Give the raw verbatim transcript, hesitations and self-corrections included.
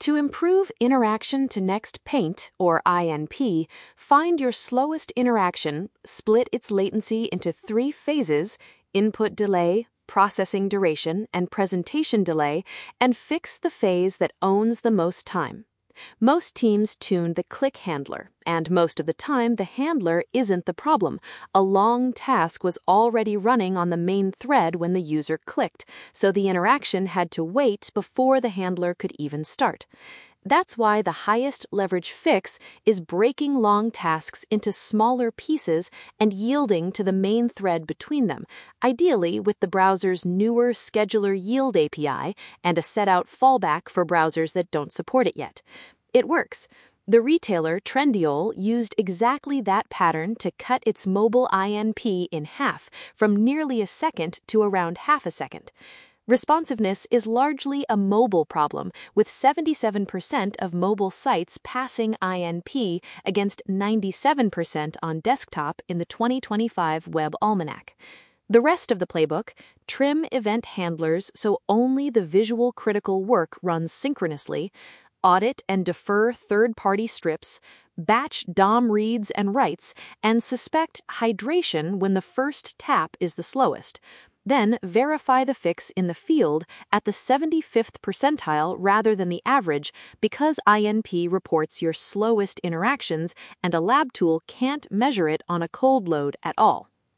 To improve interaction to next paint, or I N P, find your slowest interaction, split its latency into three phases: input delay, processing duration, and presentation delay, and fix the phase that owns the most time. Most teams tune the click handler, and most of the time the handler isn't the problem. A long task was already running on the main thread when the user clicked, so the interaction had to wait before the handler could even start. That's why the highest leverage fix is breaking long tasks into smaller pieces and yielding to the main thread between them, ideally with the browser's newer Scheduler Yield A P I and a set-out fallback for browsers that don't support it yet. It works. The retailer Trendyol used exactly that pattern to cut its mobile I N P in half, from nearly a second to around half a second. Responsiveness is largely a mobile problem, with seventy-seven percent of mobile sites passing I N P against ninety-seven percent on desktop in the twenty twenty-five Web Almanac. The rest of the playbook: trim event handlers so only the visual critical work runs synchronously, audit and defer third-party strips, batch D O M reads and writes, and suspect hydration when the first tap is the slowest. Then verify the fix in the field at the seventy-fifth percentile rather than the average, because I N P reports your slowest interactions and a lab tool can't measure it on a cold load at all.